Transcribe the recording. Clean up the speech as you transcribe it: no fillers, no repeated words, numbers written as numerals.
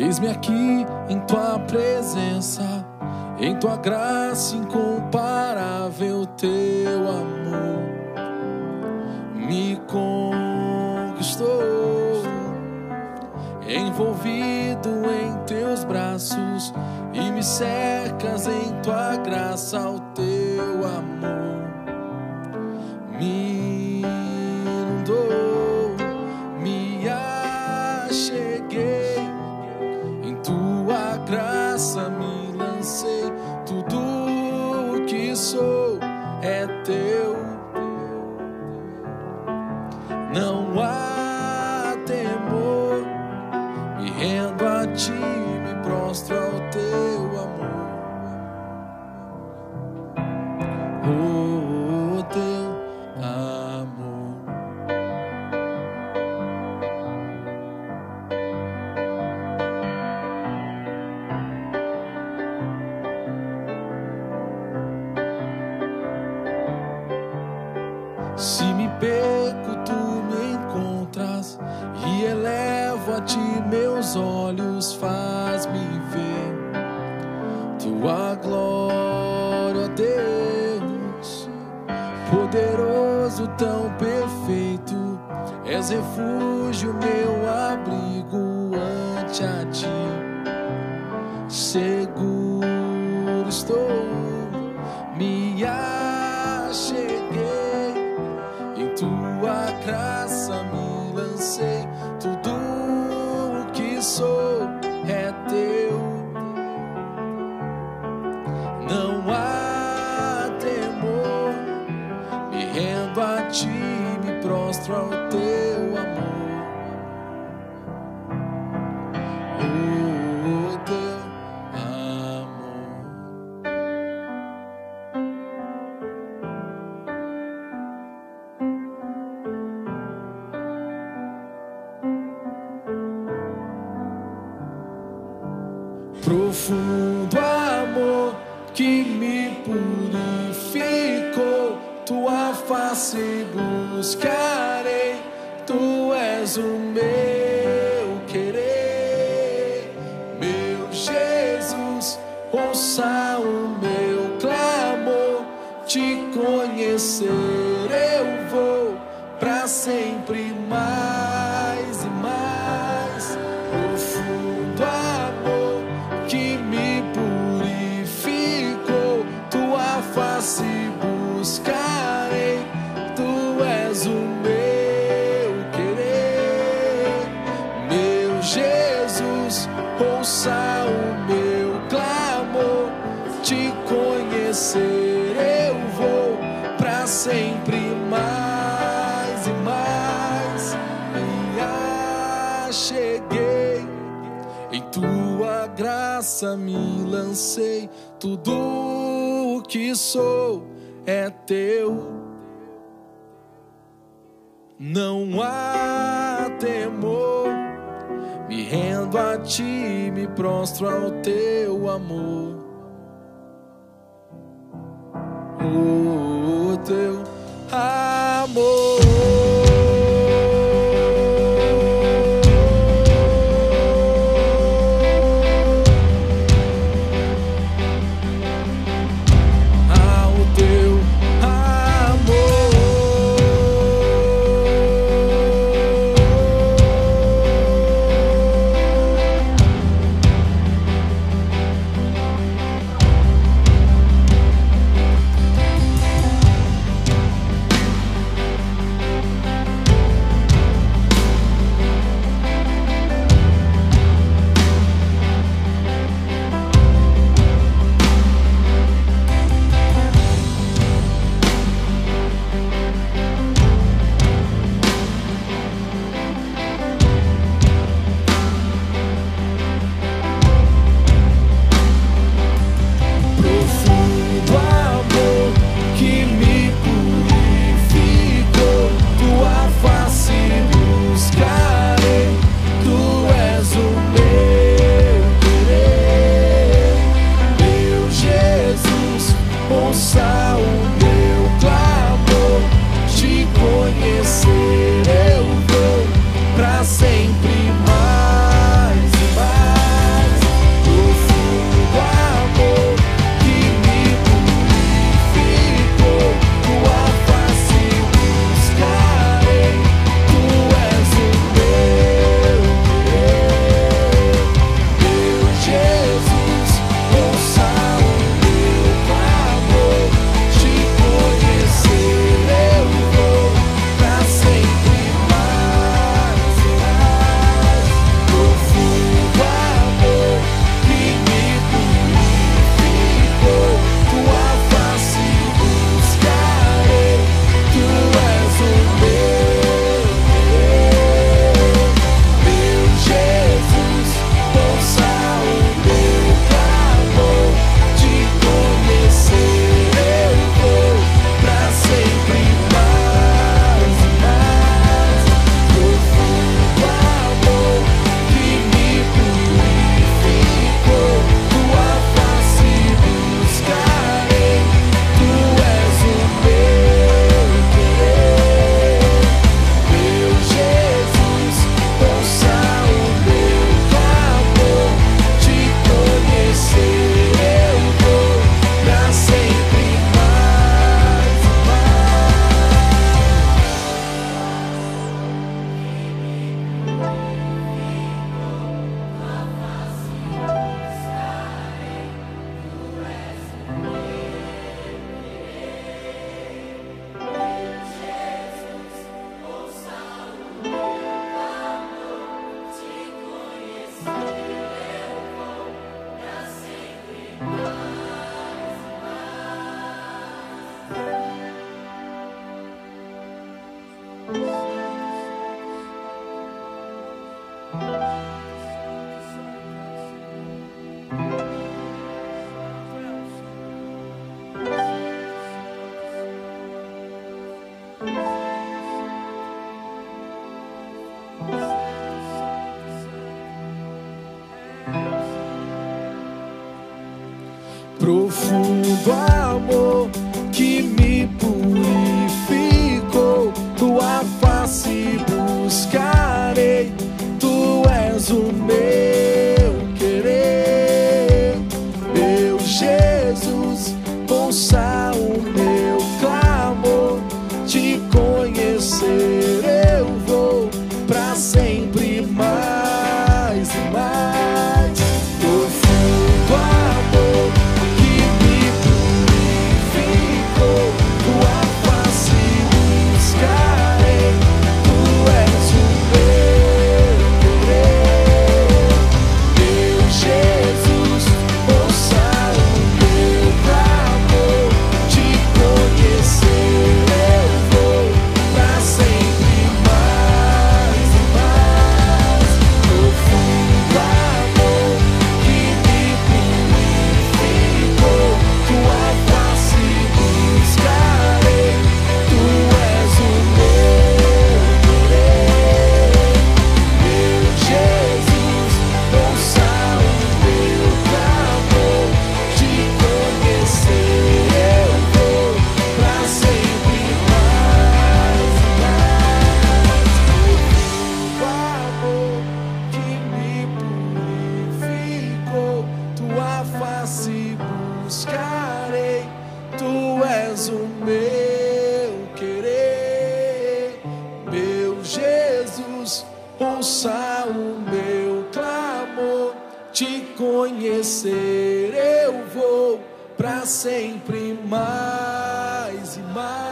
Eis-me aqui em tua presença, em tua graça incomparável, teu amor me conquistou. Envolvido em teus braços e me cercas em tua graça, o teu amor me inundou. Me acheguei, em tua graça me lancei, tudo o que sou é teu. Não há temor, me rendo a ti, me prostro ao teu amor. Oh, teu amor. Se me perco, tu me encontras e elevo a ti meus olhos, faz-me ver tua glória, ó Deus, poderoso, tão perfeito, és refúgio, meu abrigo ante a ti, seguro estou. Me acheguei, em tua graça me lancei, tudo o que sou é teu. Não há temor, me rendo a ti, me prostro ao teu amor. Oh, teu amor. Profundo amor que me purificou, tua face buscarei, tu és o meu querer. Meu Jesus, ouça o meu clamor, te conhecer eu vou pra sempre mais e mais. Profundo amor que me purificou, tua face buscarei, tu és o meu querer. Meu Jesus, ouça o meu clamor, te conhecer eu vou pra sempre mais e mais. Me acheguei, em tua graça me lancei, tudo o que sou é teu. Não há temor, me rendo a ti, me prostro ao teu amor. Oh, teu amor. profundo amor que me purificou. Tua face buscarei, tu és o meu querer. Meu Jesus, ouça o meu clamor, te conhecer eu vou pra sempre mais e mais. Profundo amor que me purificou, tua face buscarei, tu és o meu querer. Meu Jesus, ouça o meu clamor, te conhecer eu vou pra sempre mais e mais. Profundo amor que me purificou, tua face buscarei, tu és o meu querer. Meu Jesus, ouça o meu clamor, te conhecer eu vou pra sempre mais e mais. O amor que me purificou, tua face buscarei, tu és o meu querer. Meu Jesus, ouça o meu clamor, te conhecer eu vou pra sempre mais e mais.